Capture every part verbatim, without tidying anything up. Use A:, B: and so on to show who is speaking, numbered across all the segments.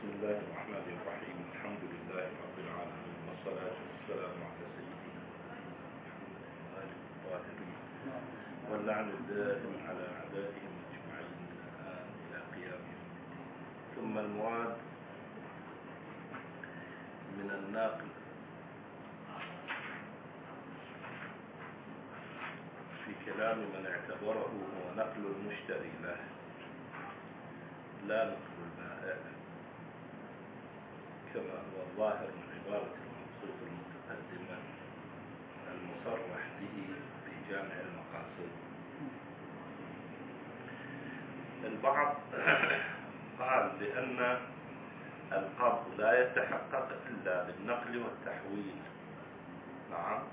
A: بسم الله الرحمن الرحيم. الحمد لله رب العالمين، والصلاة والسلام على سيدنا محمد الطاهرين، واللعن الدائم على أعدائهم أجمعين الآن إلى قيام يوم الدين. ثم المراد من الناقل في كلام من اعتبره هو نقل المشتري له، لا نقل البائع، كما هو الظاهر من عبارة المنصوص المتقدمة المصرح به في جامع المقاصد. البعض قال بأن القبض لا يتحقق إلا بالنقل والتحويل. نعم،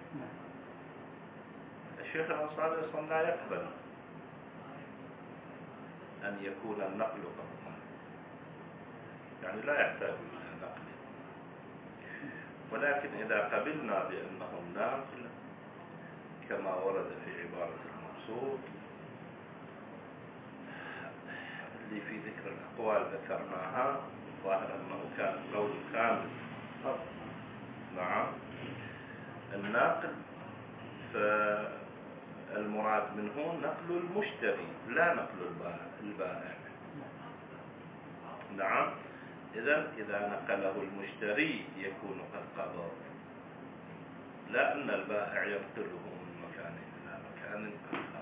A: الشيخ الأنصاري أصلا لا يقبل أن يكون النقل قبضا، يعني لا يحتاج إلى نقل. ولكن إذا قبلنا بأنه النقل كما ورد في عبارة المقصود اللي في ذكر الأقوال ذكرناها، ظاهر أنه كان قول خامس. نعم، الناقل فالمراد منه نقل المشتري لا نقل البائع. نعم، إذا إذا نقله المشتري يكون قد قبض، لا أن البائع ينقله من مكان إلى مكان آخر.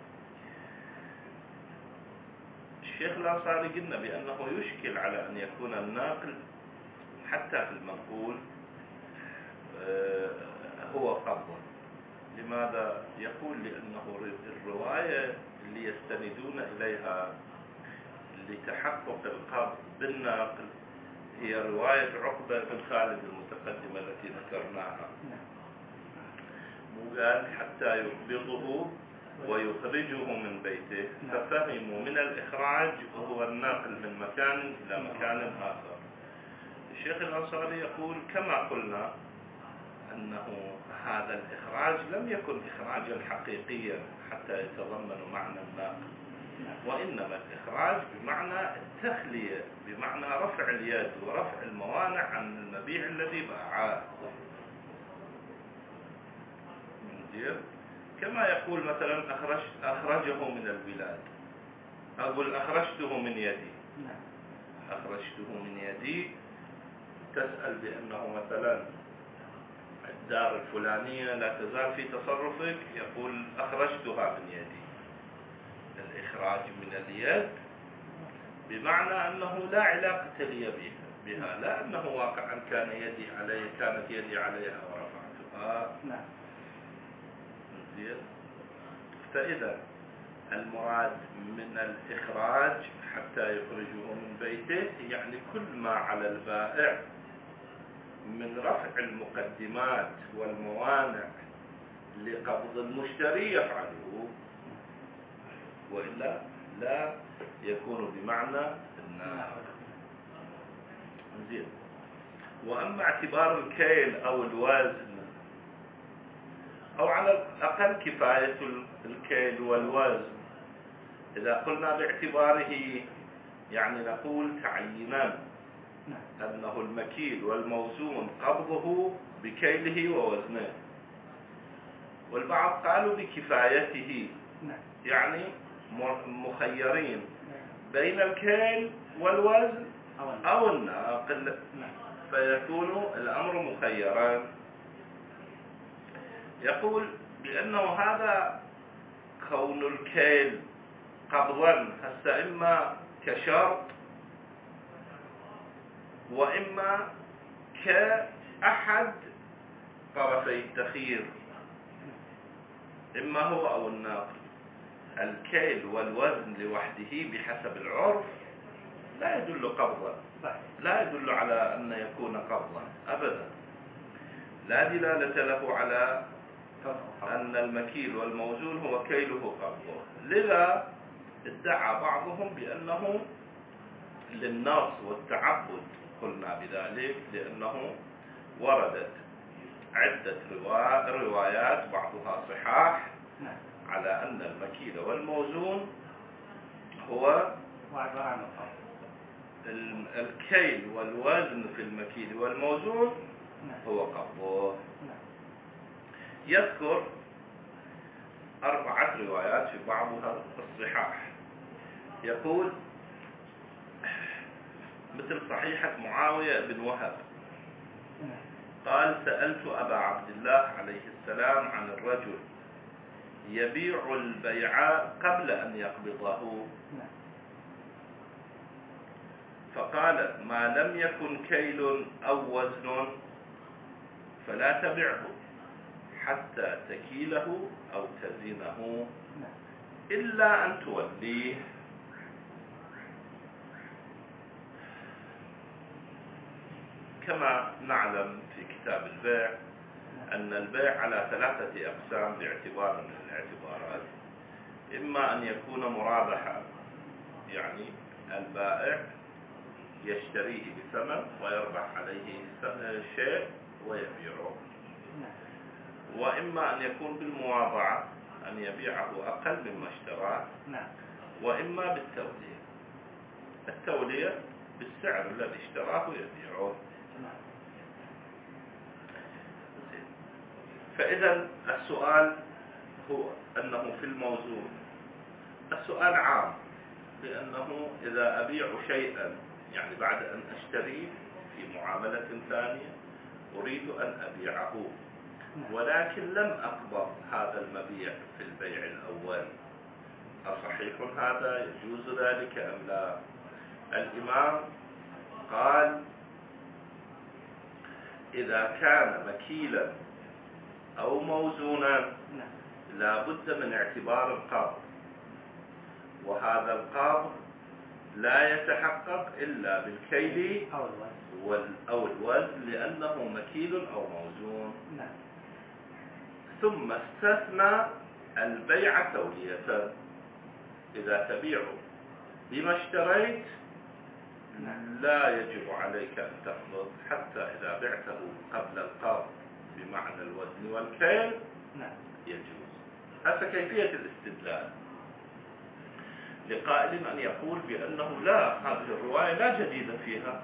A: الشيخ الأنصاري قلنا بأنه يشكل على أن يكون الناقل حتى في المنقول هو قبض. لماذا؟ يقول لأنه الرواية اللي يستندون إليها لتحقق القبض بالناقل هي رواية عقبة بن خالد المتقدمة التي ذكرناها. مو قال حتى يقبضه ويخرجه من بيته، ففهموا من الإخراج وهو الناقل من مكان إلى مكان آخر. الشيخ الأنصاري يقول كما قلنا أنه هذا الإخراج لم يكن إخراجا حقيقيا حتى يتضمن معنى الناقل، وإنما الإخراج بمعنى التخلية، بمعنى رفع اليد ورفع الموانع عن المبيع الذي باعه. كما يقول مثلا أخرج أخرجه من البلاد، أقول أخرجته من يدي. أخرجته من يدي تسأل بأنه مثلا الدار الفلانية لا تزال في تصرفك، يقول أخرجتها من يدي. الإخراج من اليد بمعنى أنه لا علاقة لي بها، لا أنه واقعا كان يدي علي كانت يدي عليها ورفعتها. نعم. فإذا المراد من الإخراج حتى يخرجه من بيته يعني كل ما على البائع من رفع المقدمات والموانع لقبض المشتري يفعله، وإلا لا يكون بمعنى الناقل. زين. وأما اعتبار الكيل أو الوزن أو على الأقل كفاية الكيل والوزن، إذا قلنا باعتباره يعني نقول تعيينا أنه المكيل والموزون قبضه بكيله ووزنه، والبعض قالوا بكفايته، يعني مخيرين بين الكيل والوزن أو الناقل، فيكون الأمر مخيرا. يقول بأنه هذا كون الكيل قبضا هسه إما كشرط وإما كأحد طرفي التخيير، إما هو أو الناقل. الكيل والوزن لوحده بحسب العرف لا يدل قبضا، لا يدل على أن يكون قبضا أبدا، لا دلالة له على أن المكيل والموزون هو كيله قبضه. لذا ادعى بعضهم بأنه للنص والتعبد، قلنا بذلك لأنه وردت عدة روايات بعضها صحاح على أن المكيل والموزون هو الكيل والوزن في المكيل والموزون هو قبضه. يذكر أربعة روايات في بعضها الصحاح، يقول مثل صحيحة معاوية بن وهب قال: سألت أبا عبد الله عليه السلام عن الرجل يبيع البيع قبل أن يقبضه، فقال: ما لم يكن كيل أو وزن فلا تبعه حتى تكيله أو تزنه إلا أن توليه. كما نعلم في كتاب البيع أن البيع على ثلاثة أقسام باعتبار من الاعتبارات: إما أن يكون مرابحا، يعني البائع يشتريه بثمن ويربح عليه شيء ويبيعه، وإما أن يكون بالمواضعة، أن يبيعه أقل مما اشتراه، وإما بالتولية، التولية بالسعر الذي اشتراه يبيعه. فإذا السؤال هو أنه في الموزون السؤال عام، لأنه إذا أبيع شيئا يعني بعد أن أشتريه في معاملة ثانية أريد أن أبيعه ولكن لم أقبض هذا المبيع في البيع الأول، أصحيح هذا؟ يجوز ذلك أم لا؟ الإمام قال: إذا كان مكيلا أو موزونا لا بد من اعتبار القبض، وهذا القبض لا يتحقق إلا بالكيل أو الوزن لأنه مكيل أو موزون. ثم استثنى البيع تولية، إذا تبيع بما اشتريت لا يجب عليك أن تقبض حتى إذا بعته قبل القبض بمعنى الوزن والكيل يجوز. هذا كيفية الاستدلال. لقائل أن يقول بأنه لا، هذه الرواية لا جديد فيها،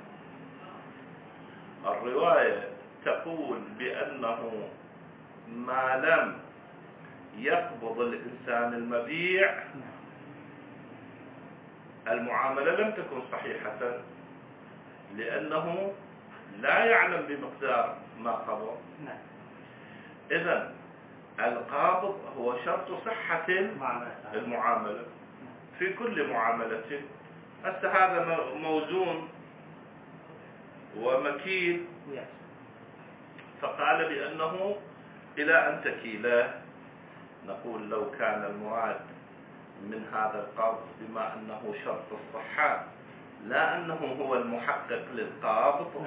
A: الرواية تقول بأنه ما لم يقبض الإنسان المبيع المعاملة لم تكن صحيحة، لأنه لا يعلم بمقدار ما قبض. إذن القابض هو شرط صحة المعاملة في كل معاملة. هسه هذا موزون ومكيل، فقال بأنه إلى أن تكيله. نقول لو كان المراد من هذا القبض بما أنه شرط الصحة لا أنه هو المحقق للقابض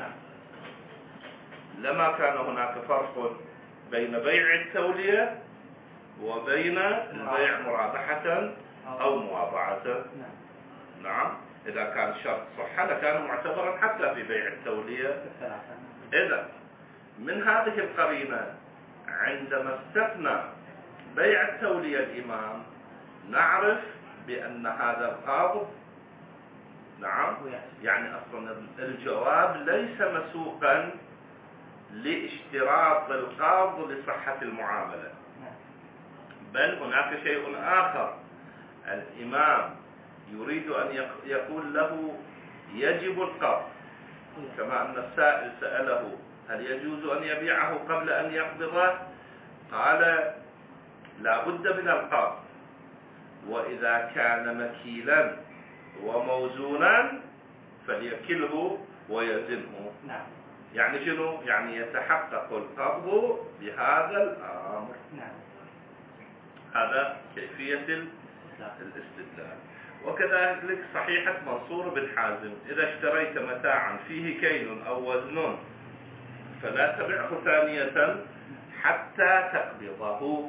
A: لما كان هناك فرق بين بيع التولية وبين البيع مرابحة أو مواضعة. نعم، إذا كان شرط صحة لكان معتبرا حتى في بيع التولية. إذا من هذه القرينة عندما استثنى بيع التولية الإمام نعرف بأن هذا القابض نعم يعني أصلا الجواب ليس مسوقا لاشتراط القابض لصحة المعاملة، بل هناك شيء آخر. الإمام يريد أن يقول له يجب القبض، كما أن السائل سأله هل يجوز أن يبيعه قبل أن يقبضه؟ قال لا بد من القبض، وإذا كان مكيلا وموزونا فليكله ويزنه. نعم. يعني شنو؟ يعني يتحقق القبض بهذا الأمر. نعم. هذا كيفية الاستدلال. وكذلك صحيحة منصور بن حازم: إذا اشتريت متاعا فيه كيل أو وزن فلا تبعه ثانية حتى تقبضه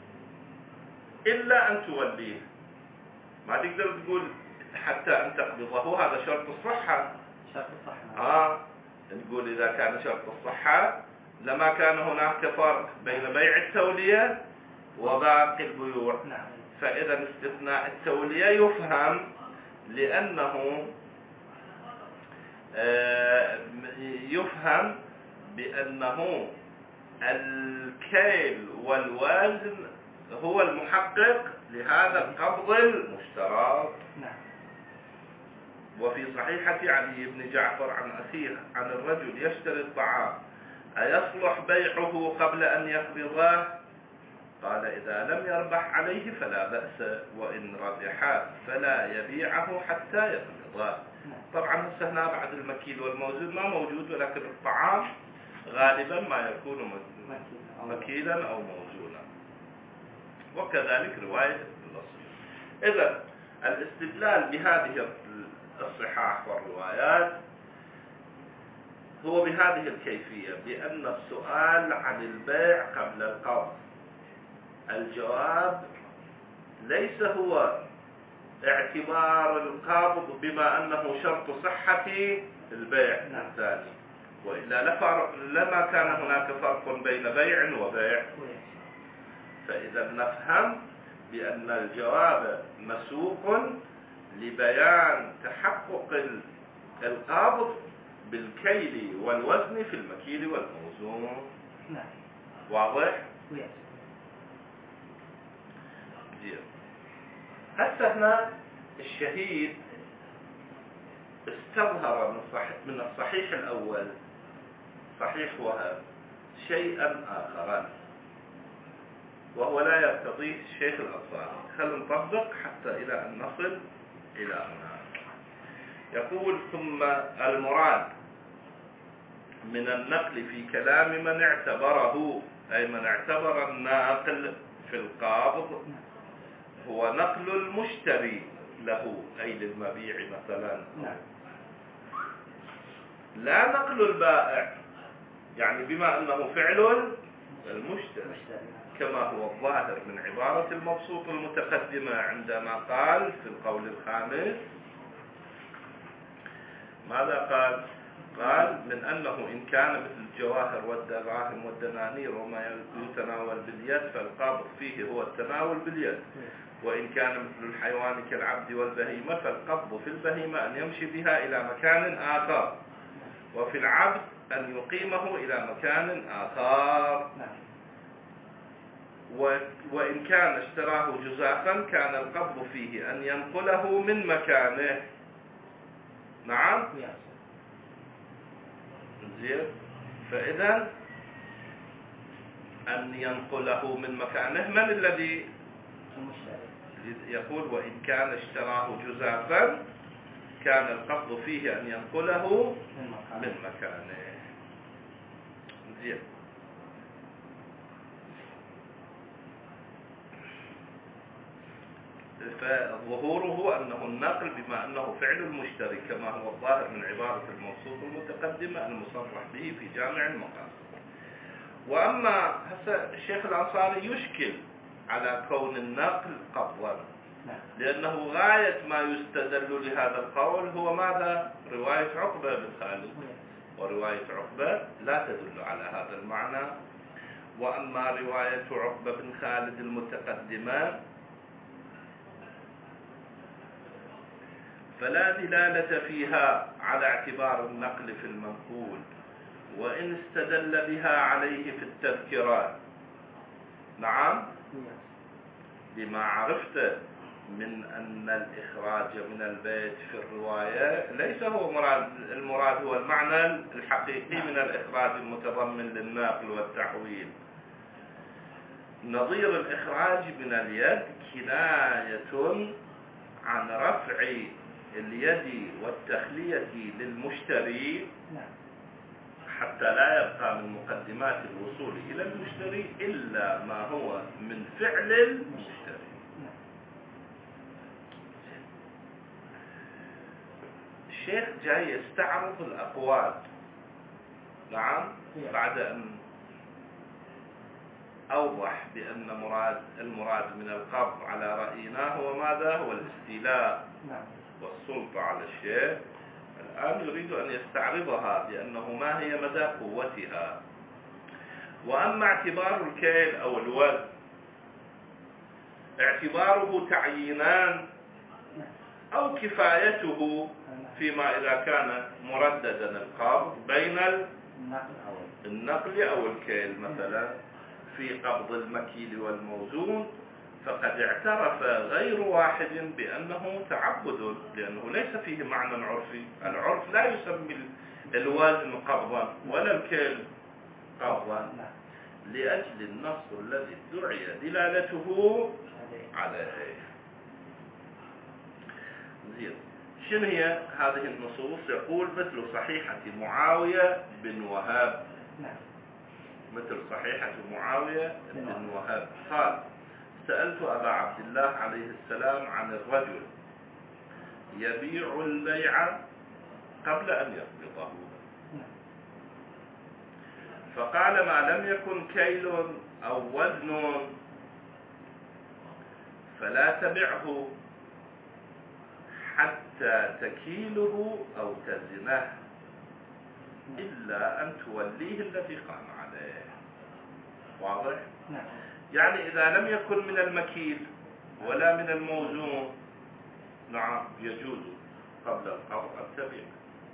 A: إلا أن توليه. ما تقدر تقول حتى أن تقبضه، هذا شرط الصحة. شرط الصحة. آه نقول إذا كان شرط الصحة لما كان هناك فرق بين بيع التولية وباقي البيوع. نعم. فإذا استثناء التولية يفهم لأنه يفهم بأنه الكيل والوزن هو المحقق لهذا القبض المشترك. وفي صحيحة علي بن جعفر عن أسير عن الرجل يشتري الطعام أيصلح بيعه قبل أن يقبضه؟ قال إذا لم يربح عليه فلا بأس، وإن ربح فلا يبيعه حتى يقبضه. طبعا هنا بعد المكيل والموزون ما موجود، ولكن الطعام غالبا ما يكون مكيلا أو موزونا، وكذلك رواية ابن الأصيل. إذا الاستدلال بهذه الصحاح والروايات هو بهذه الكيفية، بأن السؤال عن البيع قبل القبض الجواب ليس هو اعتبار القبض بما أنه شرط صحة البيع الثاني، وإلا لما كان هناك فرق بين بيع وبيع. فإذا نفهم بأن الجواب مسوق لبيان تحقق القبض بالكيل والوزن في المكيل والموزون. نعم. واضح؟ نعم. هسه هنا الشهيد استظهر من صحيح من الصحيح الأول صحيح وهب شيئا آخر، وهو لا يرتضيه الشيخ الأنصاري. خلينا نطبق حتى إلى أن نصل إلى هنا. يقول ثم المراد من النقل في كلام من اعتبره، أي من اعتبر الناقل في القابض، هو نقل المشتري له أي للمبيع مثلا، لا نقل البائع، يعني بما أنه فعل المشتري، كما هو الظاهر من عبارة المبسوط المتقدمة عندما قال في القول الخامس ماذا قال؟ قال من أنه إن كان مثل الجواهر والدراهم والدنانير وما يتناول باليد فالقابض فيه هو التناول باليد، وإن كان مثل الحيوان كالعبد والبهيمة فالقبض في البهيمة أن يمشي بها إلى مكان آخر، وفي العبد أن يقيمه إلى مكان آخر. وإن كان اشتراه جزافا كان القبض فيه أن ينقله من مكانه. نعم. زين. فإذا أن ينقله من مكانه، من الذي يقول وإن كان اشتراه جزافا كان القبض فيه أن ينقله من مكانه. زين. فظهوره أنه النقل بما أنه فعل المشتري كما هو الظاهر من عبارة الموصوف المتقدمة المصرح به في جامع المقاصد. وأما هسه الشيخ الأنصاري يشكل على كون النقل قبضا، لأنه غاية ما يستدل لهذا القول هو ماذا؟ رواية عقبة بن خالد، ورواية عقبة لا تدل على هذا المعنى. وأما رواية عقبة بن خالد المتقدمة فلا دلالة فيها على اعتبار النقل في المنقول، وإن استدل بها عليه في التذكرة. نعم. بما عرفت من أن الإخراج من البيت في الرواية ليس هو مراد، المراد هو المعنى الحقيقي من الإخراج المتضمن للنقل والتحويل. نظير الإخراج من اليد كناية عن رفع اليد والتخلية للمشتري حتى لا يبقى من مقدمات الوصول إلى المشتري إلا ما هو من فعل المشتري. الشيخ جاي يستعرض الأقوال. نعم. بعد أن أوضح بأن مراد المراد من القبض على رأينا هو ماذا؟ هو الاستيلاء والسلطة على الشيء. الآن يريد أن يستعرضها بأنه ما هي مدى قوتها. وأما اعتبار الكيل أو الوزن اعتباره تعيينان أو كفايته فيما إذا كان مرددا القبض بين النقل أو الكيل. مثلا في قبض المكيل والموزون فقد اعترف غير واحد بأنه تعبد، لأنه ليس فيه معنى عرفي. العرف لا يسمي الوزن قبضا ولا الكيل قبضا، لأجل النص الذي ادعي دلالته عليه. زين. شنو هي هذه النصوص؟ يقول مثل صحيحة معاوية بن وهاب، مثل صحيحة معاوية بن وهاب قال: سألت أبا عبد الله عليه السلام عن الرجل يبيع البيع قبل أن يقبضه، فقال: ما لم يكن كيل أو وزن فلا تبعه حتى تكيله أو تزنه إلا أن توليه الذي قام عليه. واضح؟ نعم. يعني إذا لم يكن من المكيل ولا من الموزون، نعم، يجوز قبل القبض أن تبيع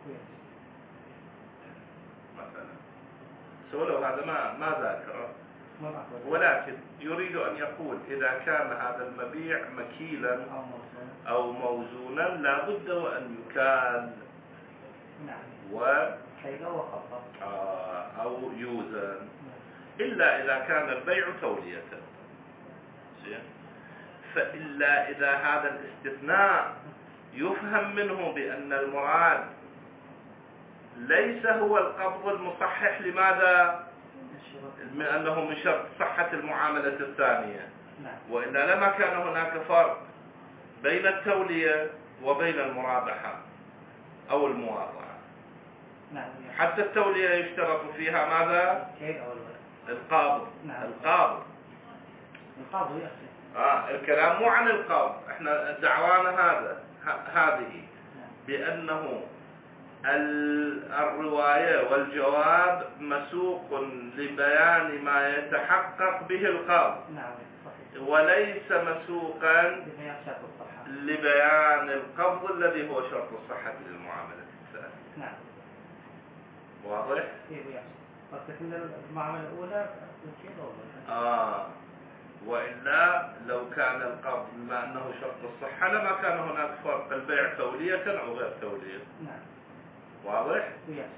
A: مثلا. سولو هذا ما ما ذاكره، ولكن يريد أن يقول إذا كان هذا المبيع مكيلا أو موزونا لا بد وأن يكال و أو يوزن، إلا إذا كان البيع تولية. فإلا إذا هذا الاستثناء يفهم منه بأن المراد ليس هو القبض المصحح. لماذا؟ من أنه من شرط صحة المعاملة الثانية، وإلا لما كان هناك فرق بين التولية وبين المرابحة أو المواضعة. حتى التولية يشترط فيها ماذا؟ القابض. القابض القابض آه الكلام مو عن القابض. احنا دعوانا هذا هذه بأنه الرواية والجواب مسوق لبيان ما يتحقق به القابض، وليس مسوقا لبيان القبض الذي هو شرط الصحة للمعاملة الثانية. واضح؟
B: المعاملة الأولى
A: آه وإلا لو كان القبض بما أنه شرط الصحة لما كان هناك فرق البيع تولية أو غير تولية.
B: نعم.
A: واضح؟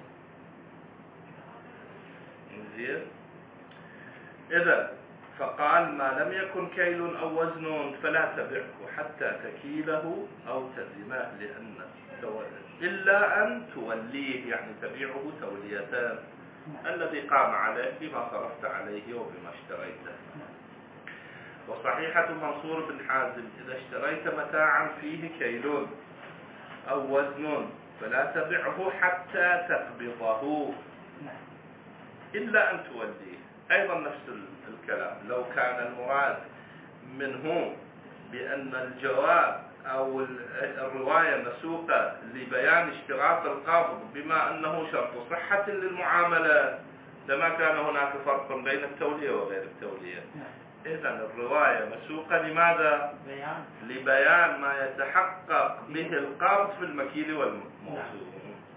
A: زين. إذا فقال: ما لم يكن كيل أو وزن فلا تبعه حتى تكيله أو تزنه، لأن إلا أن توليه، يعني تبيعه توليتان، الذي قام عليه بما صرفت عليه وبما اشتريته. وصحيحة منصور بن حازم: إذا اشتريت متاعا فيه كيل أو وزن فلا تبعه حتى تقبضه إلا أن توليه. أيضا نفس الكلام. لو كان المراد منه بأن الجواب أو الرواية مسوقة لبيان اشتراط القبض بما أنه شرط صحة للمعاملة لما كان هناك فرق بين التولية وغير التولية. إذن الرواية مسوقة لماذا؟
B: بيان.
A: لبيان ما يتحقق به القبض في المكيل والموزون.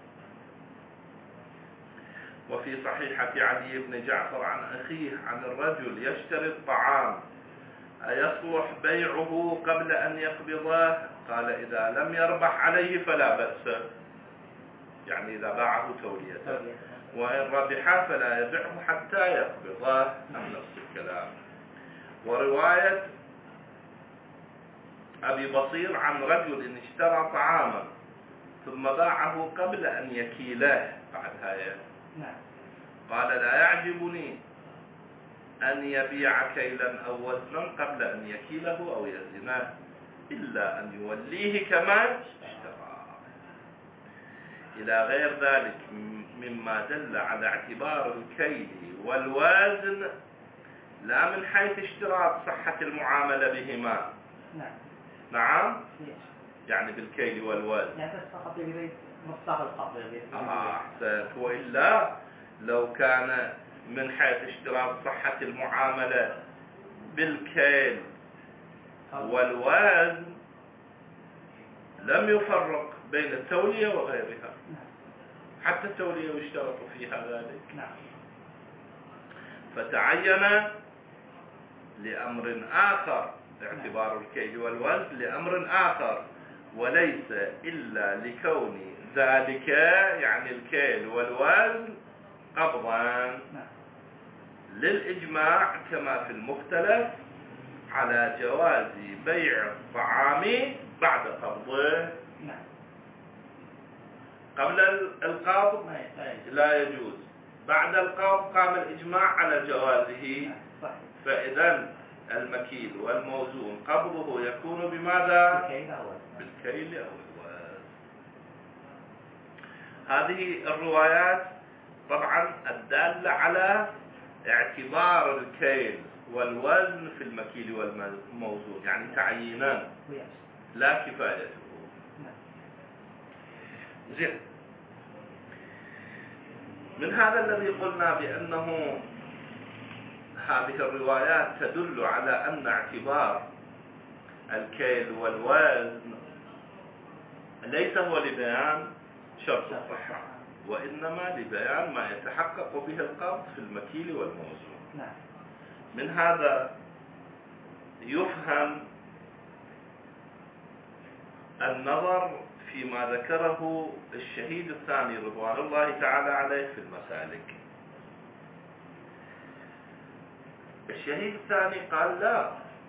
A: وفي صحيحة علي بن جعفر عن أخيه عن الرجل يشتري الطعام: أيصلح بيعه قبل أن يقبضه؟ قال: إذا لم يربح عليه فلا بأس، يعني إذا باعه تولية، وإن ربح فلا يبيعه حتى يقبضه. أم نفس الكلام. ورواية أبي بصير عن رجل اشترى طعاما ثم باعه قبل أن يكيله بعد هاي، قال: لا يعجبني أن يبيع كيلا أو وزنا قبل أن يكيله أو يزنه إلا أن يوليه كما اشترى، إلى غير ذلك مما دل على اعتبار الكيل والوزن لا من حيث اشتراط صحة المعاملة بهما.
B: نعم.
A: نعم. يعني بالكيل والوزن.
B: يعني فقط يريد مصداق القبض.
A: آه أحسنت. وإلا لو كان من حيث اشتراط صحة المعاملة بالكيل والوزن لم يفرق بين التولية وغيرها، حتى التولية يشترط فيها ذلك. فتعين لأمر آخر اعتبار الكيل والوزن لأمر آخر، وليس إلا لكون ذلك يعني الكيل والوزن قبضا للإجماع كما في المختلف على جواز بيع الطعام بعد قبضه. قبل القبض لا يجوز، بعد القبض قام الإجماع على جوازه. فإذا المكيل والموزون قبضه يكون بماذا؟ بالكيل أو الوزن. هذه الروايات طبعا الدالة على اعتبار الكيل والوزن في المكيل والموزون، يعني تعيينان لا كفايته. زين، من هذا الذي قلنا بأنه هذه الروايات تدل على أن اعتبار الكيل والوزن ليس هو لبيان شرط الصحة، وإنما لبيان ما يتحقق به القبض في المكيل والموزون. من هذا يفهم النظر فيما ذكره الشهيد الثاني رضوان الله تعالى عليه في المسالك. الشهيد الثاني قال لا،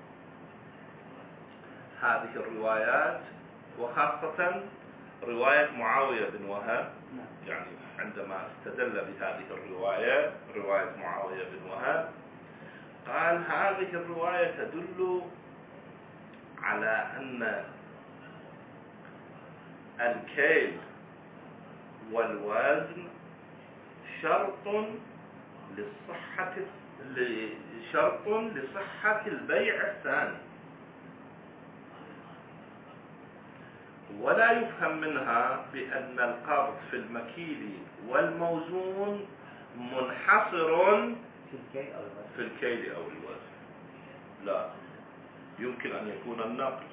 A: هذه الروايات وخاصة رواية معاوية بن وهب، يعني عندما استدل بهذه الرواية رواية معاوية بن وهب قال هذه الرواية تدل على أن الكيل والوزن شرط للصحة شرط لصحة البيع الثاني، ولا يفهم منها بأن القبض في المكيل والموزون منحصر في الكيل أو الوزن. لا، يمكن أن يكون النقل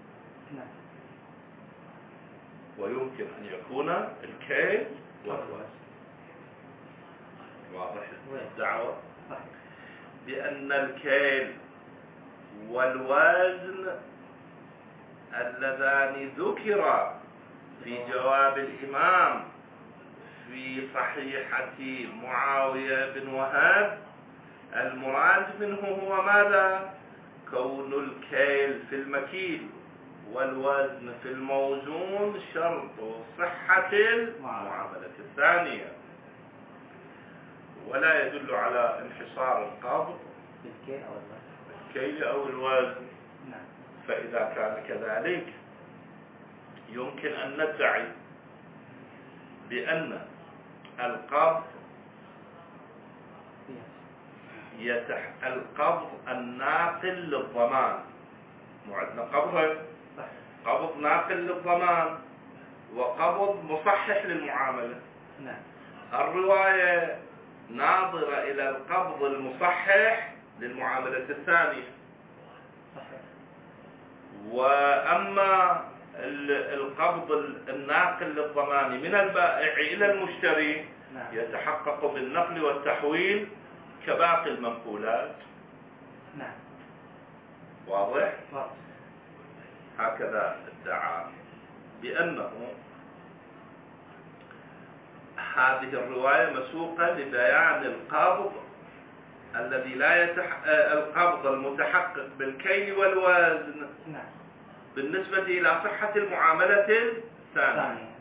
A: ويمكن أن يكون الكيل والوزن. واضح الدعوة بأن الكيل والوزن اللذان ذكرا في جواب الإمام في صحيحة معاوية بن وهب المراد منه هو ماذا؟ كون الكيل في المكيل والوزن في الموزون شرط صحة المعاملة الثانية، ولا يدل على انحصار القبض بالكيل أو الوزن. فإذا كان كذلك يمكن أن ندعي بأن القبض يتح القبض الناقل للضمان، معدنا قبضه قبض ناقل للضمان وقبض مصحح للمعاملة. الرواية ناظرة إلى القبض المصحح للمعاملة الثانية، وأما القبض الناقل للضمان من البائع إلى المشتري يتحقق بالنقل والتحويل كباقي المنقولات. واضح؟ هكذا ادعى بأنه هذه الرواية مسوقة لبيان القبض الذي لا يتح... القبض المتحقق بالكيل والوزن بالنسبة إلى صحة المعاملة الثانية،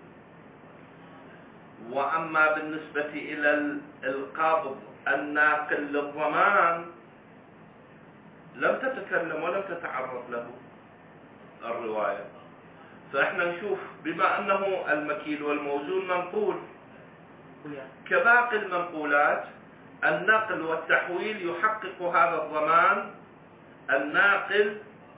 A: وأما بالنسبة إلى القبض الناقل للضمان لم تتكلم ولم تتعرض له الرواية. فإحنا نشوف بما أنه المكيل والموزون منقول كباقي المنقولات، النقل والتحويل يحقق هذا الضمان الناقل،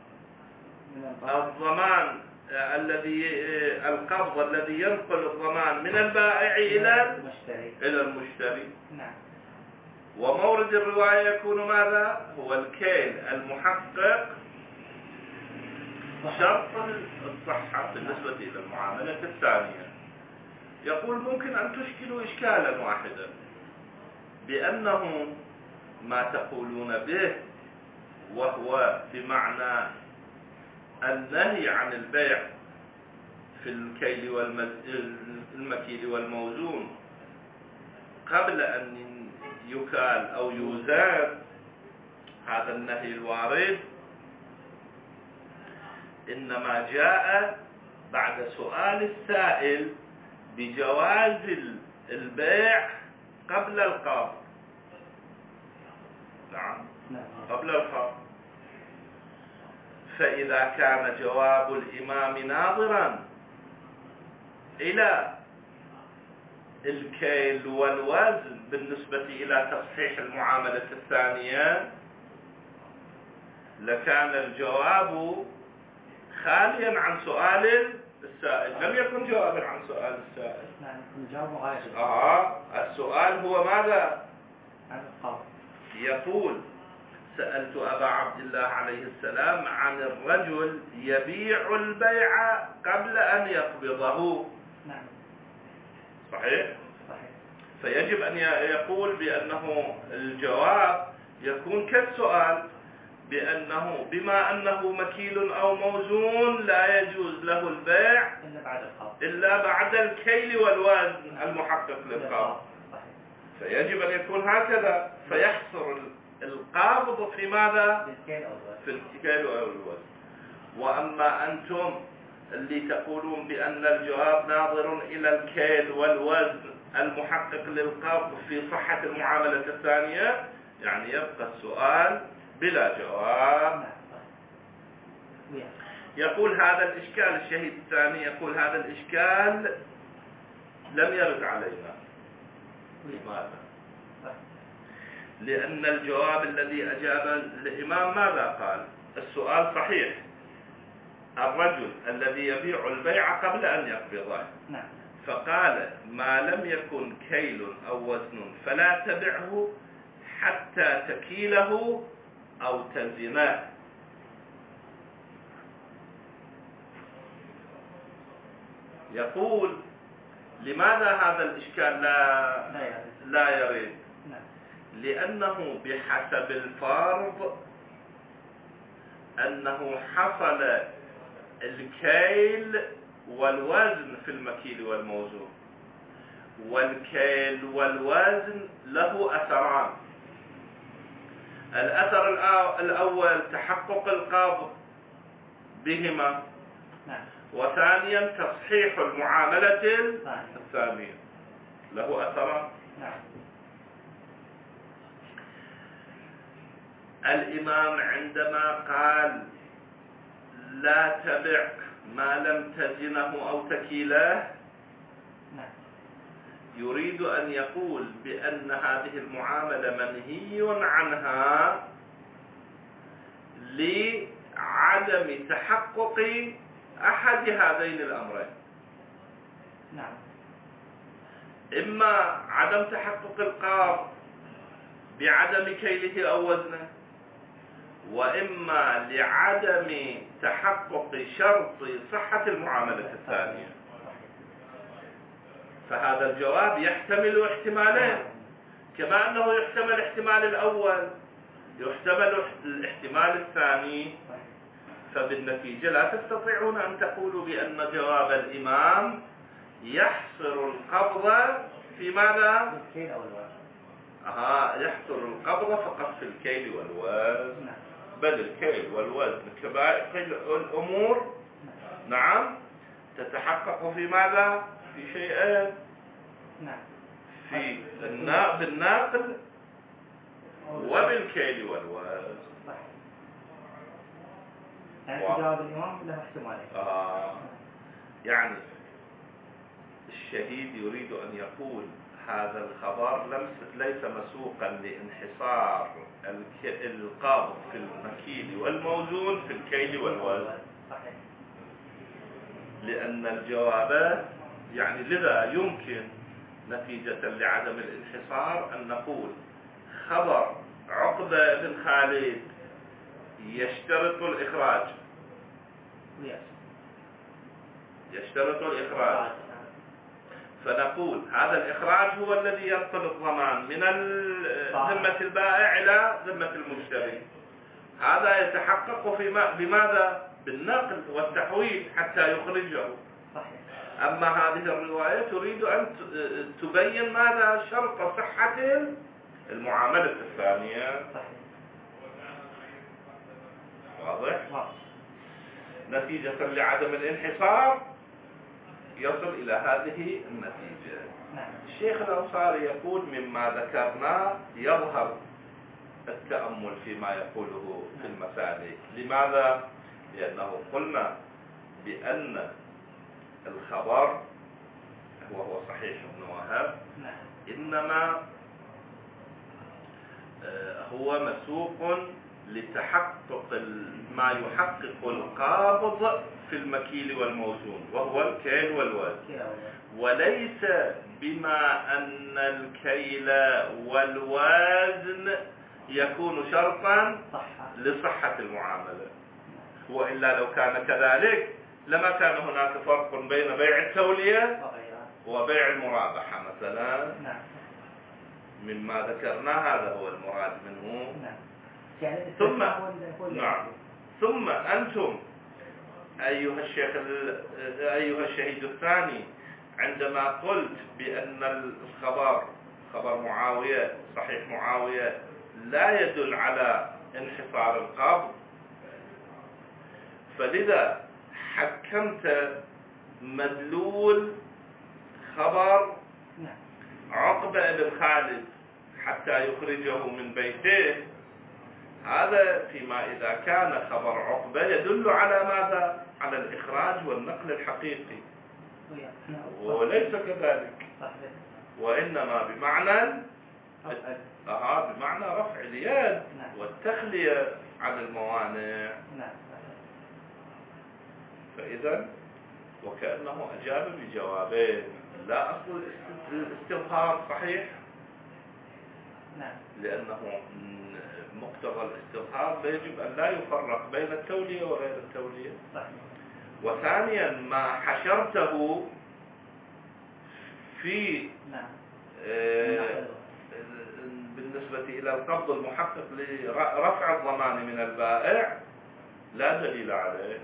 A: الضمان الذي القبض الذي ينقل الضمان من البائع إلى إلى المشتري. ومورد الرواية يكون ماذا؟ هو الكيل المحقق شرط الصحة بالنسبة إلى المعاملة الثانية. يقول ممكن أن تشكلوا إشكالا واحدا بأنه ما تقولون به وهو بمعنى النهي عن البيع في الكيل والمكيل والموزون قبل أن يكال أو يوزن، هذا النهي الوارد إنما جاء بعد سؤال السائل بجواز البيع قبل القبض. نعم، قبل القبض. فإذا كان جواب الإمام ناظرا إلى الكيل والوزن بالنسبة إلى تصحيح المعاملة الثانية لكان الجواب خاليا عن سؤال السائل، لم يكن جوابا عن سؤال السائل.
B: نعم، الجواب مغاير.
A: آه السؤال هو ماذا؟
B: عن القبض.
A: يقول سألت أبا عبد الله عليه السلام عن الرجل يبيع البيع قبل أن يقبضه.
B: نعم.
A: صحيح؟
B: صحيح.
A: فيجب أن يقول بأنه الجواب يكون كالسؤال، بأنه بما أنه مكيل أو موزون لا يجوز له البيع
B: إلا بعد القبض
A: إلا بعد الكيل والوزن المحقق للقبض. فيجب أن يكون هكذا، فيحصر القابض في ماذا؟ في الكيل والوزن. وأما أنتم اللي تقولون بأن الجواب ناظر إلى الكيل والوزن المحقق للقبض في صحة المعاملة الثانية، يعني يبقى السؤال بلا جواب. يقول هذا الإشكال، الشهيد الثاني يقول هذا الإشكال لم يرد علينا. لماذا؟ لأن الجواب الذي أجاب الإمام ماذا قال؟ السؤال صحيح، الرجل الذي يبيع البيع قبل أن يقبضه، فقال ما لم يكن كيل أو وزن فلا تبعه حتى تكيله أو تزنه. يقول لماذا هذا الإشكال لا لا يريد؟ لأنه بحسب الفرض أنه حصل الكيل والوزن في المكيل والموزون، والكيل والوزن له أثران. الأثر الأول تحقق القبض بهما، وثانيا تصحيح المعاملة الثانية له أثران. الإمام عندما قال لا تبع ما لم تزنه أو تكيله يريد أن يقول بأن هذه المعاملة منهي عنها لعدم تحقق أحد هذين الأمرين.
B: نعم.
A: إما عدم تحقق القبض بعدم كيله أو وزنه، وإما لعدم تحقق شرط صحة المعاملة الثانية. فهذا الجواب يحتمل احتمالين، كما أنه يحتمل احتمال الأول يحتمل الاحتمال الثاني. فبالنتيجة لا تستطيعون أن تقولوا بأن جواب الإمام يحصر القبض في ماذا؟
B: الكيل أو الوزن.
A: آه يحصر القبض فقط في الكيل والوزن، بل الكيل والوزن كبائر الأمور نعم تتحقق في ماذا؟ في شيئين،
B: نعم،
A: في بالناقل وبالكيل والوزن.
B: يعني جواب الإمام له احتمالين.
A: آه يعني الشهيد يريد أن يقول هذا الخبر ليس مسوقا لانحصار القابض في المكيل والموزون في الكيل والوزن، لأن الجواب يعني لذا يمكن نتيجة لعدم الانحصار أن نقول خبر عقبة بن خالد يشترط الإخراج يشترط الإخراج. فنقول هذا الإخراج هو الذي ينقل الضمان من ذمة البائع إلى ذمة المشتري. هذا يتحقق في بماذا؟ بالنقل والتحويل حتى يخرجه. أما هذه الرواية تريد أن تبين ماذا؟ شرط صحة المعاملة الثانية. واضح؟ نتيجة لعدم الانحصار يصل إلى هذه النتيجة. الشيخ الأنصاري يقول مما ذكرنا يظهر التأمل فيما يقوله في المسالك. لماذا؟ لأنه قلنا بأن الخبر وهو صحيح ابن وهب إنما هو مسوق لتحقق ما يحقق القابض في المكيل والموزون وهو الكيل والوزن، وليس بما أن الكيل والوزن يكون شرطا لصحة المعاملة. وإلا لو كان كذلك لما كان هناك فرق بين بيع التولية وبيع المرابحة مثلا. مما ذكرنا هذا هو المراد منه. ثم نعم ثم أنتم أيها الشيخ أيها الشهيد الثاني عندما قلت بأن الخبر خبر معاوية صحيح معاوية لا يدل على انحصار القبض، فلذا حكمت مدلول خبر عقبة بن خالد حتى يخرجه من بيته. هذا فيما إذا كان خبر عقبة يدل على ماذا؟ على الإخراج والنقل الحقيقي، وليس كذلك، وإنما بمعنى آه بمعنى رفع اليد والتخلية عن الموانع. فإذا وكأنه أجاب بجوابين. لا أصل الاستظهار صحيح لأنه مقتضى الاستظهار يجب أن لا يفرق بين التولية وغير التولية. وثانيا ما حشرته في آه بالنسبة إلى القبض المحقق لرفع الضمان من البائع لا دليل عليه.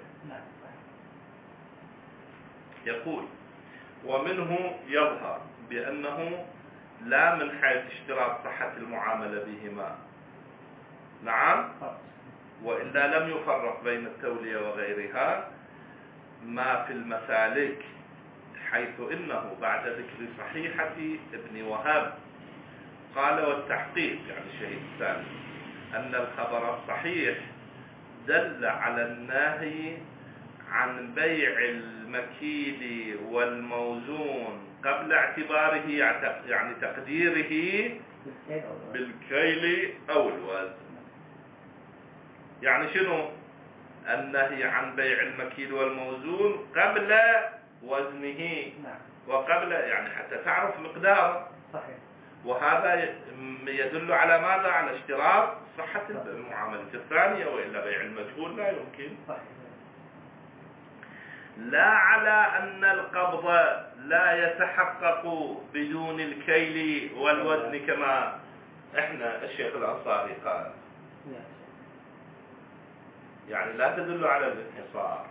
A: يقول ومنه يظهر بأنه لا من حيث اشتراط صحة المعاملة بهما. نعم، وإلا لم يفرق بين التولية وغيرها ما في المسالك، حيث إنه بعد ذكر صحيحة ابن وهب قال والتحقيق يعني الشهيد الثاني أن الخبر الصحيح دل على النهي عن بيع المكيل والموزون قبل اعتباره يعني تقديره بالكيل أو الوزن. يعني شنو النهي عن بيع المكيل والموزون قبل وزنه وقبل يعني حتى تعرف مقداره. وهذا يدل على ماذا؟ على اشتراط صحة المعاملة الثانية، وإلا بيع المجهول لا يمكن. لا على أن القبض لا يتحقق بدون الكيل والوزن كما احنا الشيخ الأنصاري قال، يعني لا تدل على الانحصار.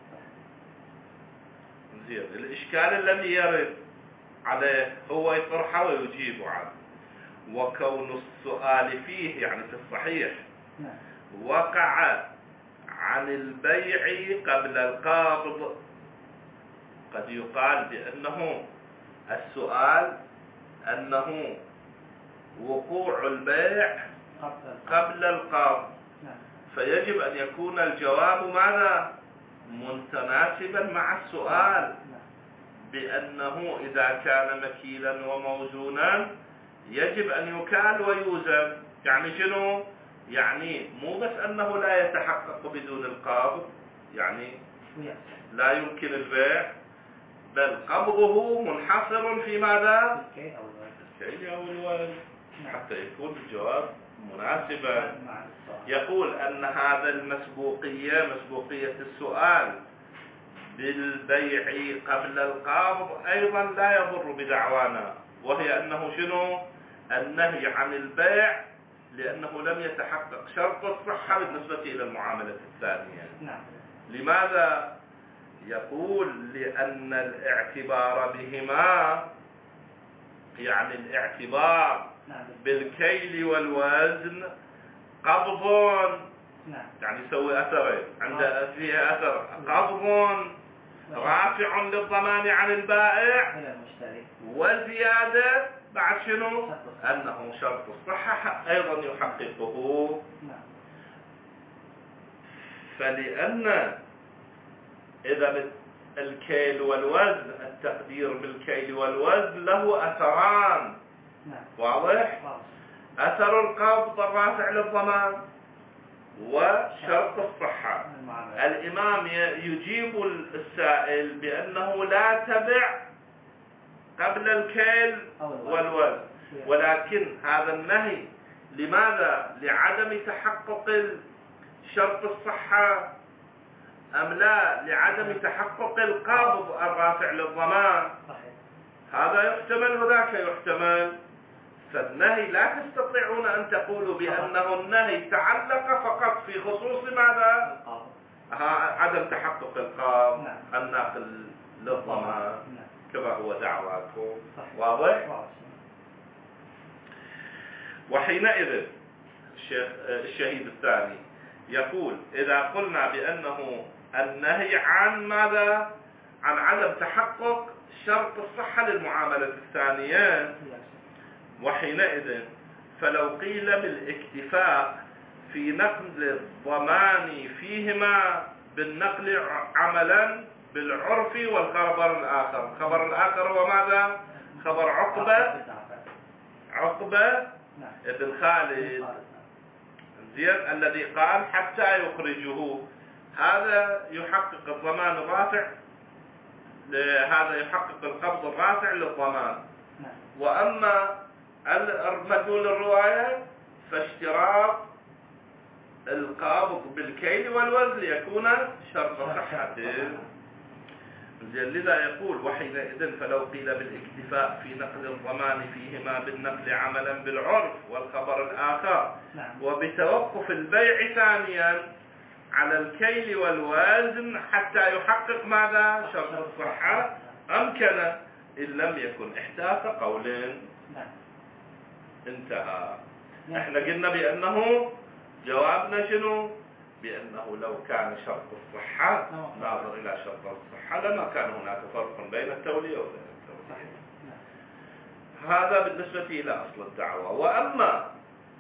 A: زين، الإشكال الذي يرد عليه هو يطرحه ويجيب عنه، وكون السؤال فيه يعني في الصحيح وقع عن البيع قبل القبض. قد يقال بأنه السؤال أنه وقوع البيع قبل القبض، فيجب أن يكون الجواب ماذا؟ متناسبا مع السؤال، بأنه إذا كان مكيلا وموزونا يجب أن يكال ويوزن. يعني شنو؟ يعني مو بس أنه لا يتحقق بدون القبض، يعني لا يمكن البيع، بل قبضه منحصر في ماذا؟ الكيل أو الوزن، حتى يكون الجواب مناسبا. يقول أن هذا المسبوقية مسبوقية السؤال بالبيع قبل القبض أيضا لا يضر بدعوانا، وهي أنه شنو؟ النهي عن البيع لأنه لم يتحقق شرط الصحة بالنسبة إلى المعاملة الثانية.
B: نعم.
A: لماذا؟ يقول لأن الاعتبار بهما، يعني الاعتبار بالكيل والوزن قبض، يعني يسوي أثرين، عند فيها أثر قبض رافع للضمان عن البائع، وزيادة بعد شنو؟ أنه شرط الصحة أيضا يحققه. فلأن إذا الكيل والوزن، التقدير بالكيل والوزن له أثران، واضح؟ أثر القبض الرافع للضمان وشرط الصحة. الإمام يجيب السائل بأنه لا تبع قبل الكيل والوزن، ولكن هذا النهي لماذا؟ لعدم تحقق شرط الصحة أم لا لعدم تحقق القبض الرافع للضمان؟ هذا يحتمل وذاك يحتمل. فالنهي لا تستطيعون أن تقولوا بأنه النهي تعلق فقط في خصوص ماذا؟ عدم تحقق القبض الناقل للضمان كما هو دعواكم. واضح؟ وحينئذ الشهيد الثاني يقول إذا قلنا بأنه النهي عن ماذا؟ عن عدم تحقق شرط الصحة للمعاملة الثانية، وحينئذ فلو قيل بالاكتفاء في نقل الضمان فيهما بالنقل عملا بالعرف والخبر الآخر. الخبر الآخر هو ماذا؟ خبر عقبة عقبة ابن خالد زين الذي قال حتى يخرجه، هذا يحقق الضمان الرافع، هذا يحقق القبض الرافع للضمان. وأما مدلول الرواية فاشتراط القابض بالكيل والوزن ليكون شرط صحته. لذا يقول وحينئذ فلو قيل بالاكتفاء في نقل الضمان فيهما بالنقل عملا بالعرف والخبر الآخر وبتوقف البيع ثانيا على الكيل والوزن حتى يحقق ماذا؟ شرط الصحة أمكن إن لم يكن إحداث قول. انتهى. احنا قلنا بأنه جوابنا شنو؟ بأنه لو كان شرط الصحة ناظر إلى شرط الصحة لما كان هناك فرق بين التولية وبين التولية. هذا بالنسبة إلى أصل الدعوة. وأما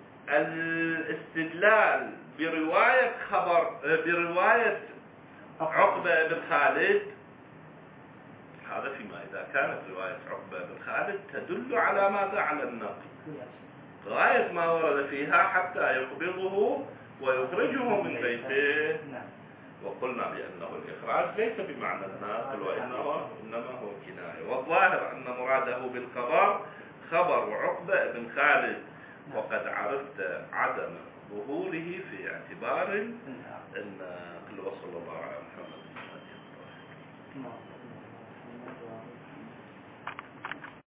A: الاستدلال برواية خبر برواية عقبة بن خالد، هذا فيما إذا كانت رواية عقبة بن خالد تدل على ماذا؟ على النقل، غاية ما ورد فيها حتى يقبضه ويخرجه من بيته. وقلنا بأنه الإخراج ليس بمعنى الناقل وإنما إنما هو كناية. والظاهر أن مراده بالخبر خبر عقبة بن خالد، وقد عرفت عدم ظهوره في اعتبار الناقل. وصلى الله على محمد.